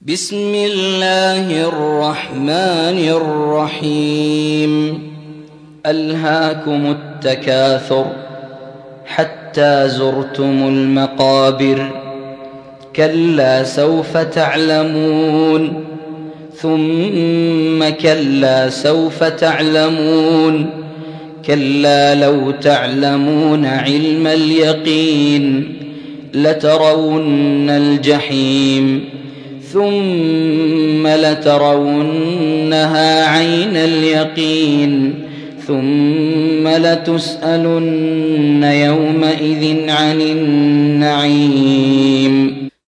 بسم الله الرحمن الرحيم. ألهاكم التكاثر حتى زرتم المقابر، كلا سوف تعلمون ثم كلا سوف تعلمون، كلا لو تعلمون علم اليقين لترون الجحيم ثم لترونها عين اليقين ثم لتسألن يومئذ عن النعيم.